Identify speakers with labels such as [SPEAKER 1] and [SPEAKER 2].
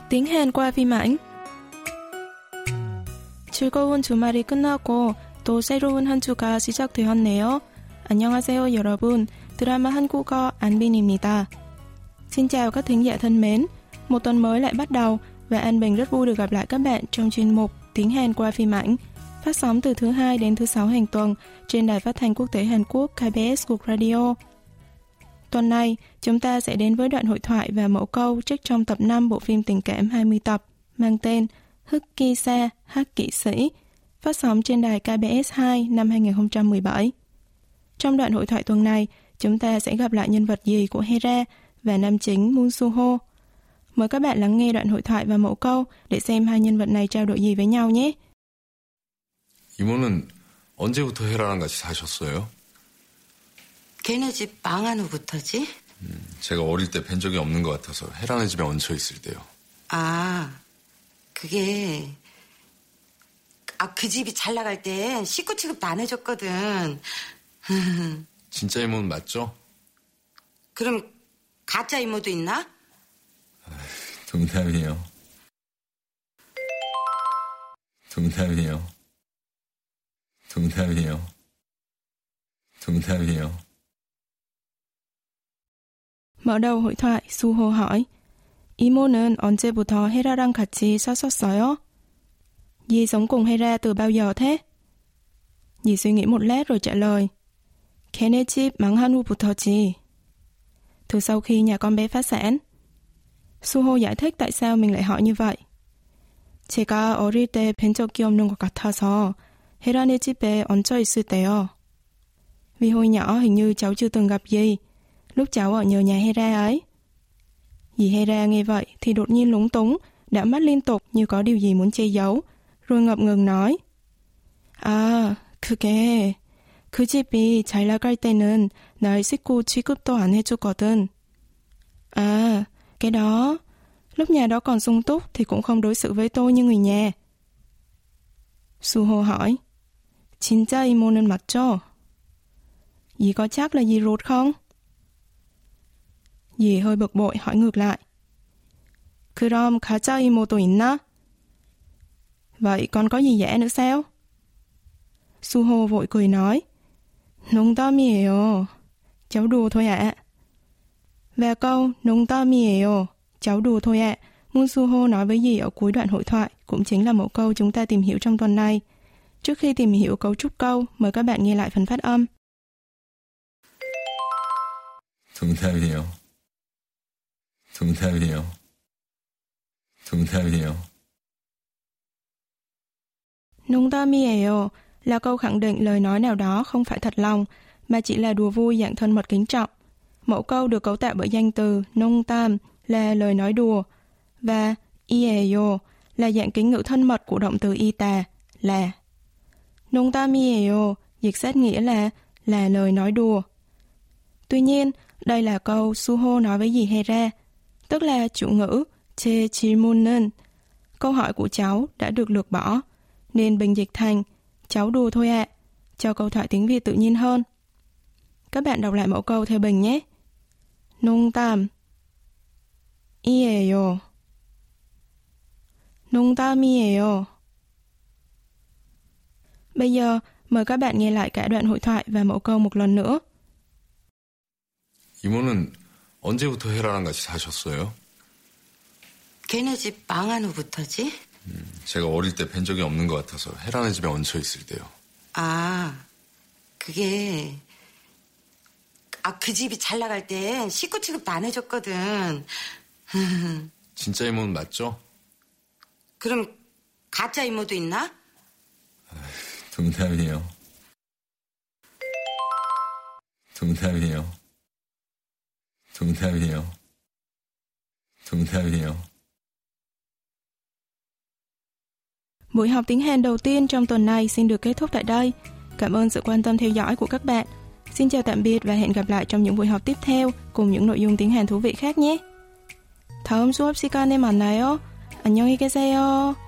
[SPEAKER 1] tiếng Hàn qua phim ảnh. 즐거운 주말이 끝나고 또 새로운 한 주가 시작되었네요. 안녕하세요 여러분, 드라마 한국어 An-Bình. Xin chào các thính giả thân mến, một tuần mới lại bắt đầu và An Bình rất vui được gặp lại các bạn trong chuyên mục tiếng Hàn qua phim ảnh, phát sóng từ thứ 2 đến thứ 6 hàng tuần trên đài phát thanh quốc tế Hàn Quốc KBS World Radio. Tuần này, chúng ta sẽ đến với đoạn hội thoại và mẫu câu trích trong tập 5 bộ phim tình cảm 20 tập mang tên 흑기사, Hắc Kỵ Sĩ, phát sóng trên đài KBS 2 năm 2017. Trong đoạn hội thoại tuần này, chúng ta sẽ gặp lại nhân vật dì của Hera và nam chính Moon Soo-ho. Mời các bạn lắng nghe đoạn hội thoại và mẫu câu để xem hai nhân vật này trao đổi gì với nhau nhé.
[SPEAKER 2] 이모는 언제부터 헤라랑 같이 사셨어요?
[SPEAKER 3] 걔네 집 망한 후부터지?
[SPEAKER 2] 제가 어릴 때 뵌 적이 없는 것 같아서 헤라네 집에 얹혀 있을 때요.
[SPEAKER 3] 아, 그게... 그 집이 잘 나갈 때 식구 취급도 안 해줬거든.
[SPEAKER 2] 진짜 이모는 맞죠?
[SPEAKER 3] 그럼 가짜 이모도 있나?
[SPEAKER 2] 농담이에요. 농담이에요. 농담이에요. 농담이에요.
[SPEAKER 1] mở đầu hội thoại, Soo-ho hỏi, 이모는 언제부터 헤라랑 같이 사셨어요? Dì sống cùng Hera từ bao giờ thế? Dì suy nghĩ một lát rồi trả lời, 걔네 집 망한 후부터지. Từ sau khi nhà con bé phá sản. Soo-ho giải thích tại sao mình lại hỏi như vậy. 제가 어릴 때 뵌 적이 없는 것 같아서 헤라네 집에 얹혀 있을 때요. Vì hồi nhỏ hình như cháu chưa từng gặp dì lúc cháu ở nhờ nhà Hera ấy. Dì Hera nghe vậy thì đột nhiên lúng túng, đảo mắt liên tục như có điều gì muốn che giấu, rồi ngập ngừng nói, 그게 그 집이 잘 나갈 때는 날 식구 취급도 안 해주거든. Cái đó, lúc nhà đó còn sung túc thì cũng không đối xử với tôi như người nhà. Soo-ho hỏi, 진짜 이모는 맞죠? Dì có chắc là dì ruột không? Dì hơi bực bội hỏi ngược lại, 그럼 가짜 이모도 있나? Vậy còn có gì giả nữa sao? Soo-ho vội cười nói, 농담이에요. Cháu đùa thôi ạ. Và câu 농담이에요, cháu đùa thôi ạ, Moon Soo-ho nói với dì ở cuối đoạn hội thoại cũng chính là mẫu câu chúng ta tìm hiểu trong tuần này. Trước khi tìm hiểu cấu trúc câu, mời các bạn nghe lại phần phát âm.
[SPEAKER 2] 농담이에요. 농담이에요. 농담이에요.
[SPEAKER 1] 농담이에요 là câu khẳng định lời nói nào đó không phải thật lòng, mà chỉ là đùa vui dạng thân mật kính trọng. Mẫu câu được cấu tạo bởi danh từ 농담 là lời nói đùa, và 이에요 là dạng kính ngữ thân mật của động từ 이다 là. 농담이에요 dịch sát nghĩa là lời nói đùa. Tuy nhiên, đây là câu Soo-ho nói với dì Hera, tức là chủ ngữ 제 질문은, câu hỏi của cháu đã được lược bỏ, nên bình dịch thành cháu đùa thôi ạ, cho câu thoại tiếng Việt tự nhiên hơn. Các bạn đọc lại mẫu câu theo Bình nhé. 농담 이에요. 농담이에요. Bây giờ, mời các bạn nghe lại cả đoạn hội thoại và mẫu câu một lần nữa.
[SPEAKER 2] 이모는 언제부터 헤라랑 같이 사셨어요?
[SPEAKER 3] 걔네 집 망한 후부터지?
[SPEAKER 2] 제가 어릴 때 뵌 적이 없는 것 같아서 헤라네 집에 얹혀 있을 때요.
[SPEAKER 3] 그게... 그 집이 잘 나갈 때 식구 취급도 안 해줬거든.
[SPEAKER 2] 진짜 이모는 맞죠?
[SPEAKER 3] 그럼 가짜 이모도 있나?
[SPEAKER 2] 농담이에요. 농담이에요. 농담이에요. 농담이에요.
[SPEAKER 1] Buổi học tiếng Hàn đầu tiên trong tuần này xin được kết thúc tại đây. Cảm ơn sự quan tâm theo dõi của các bạn. Xin chào tạm biệt và hẹn gặp lại trong những buổi học tiếp theo cùng những nội dung tiếng Hàn thú vị khác nhé. 다음 수업 시간에 만나요. 안녕히 계세요.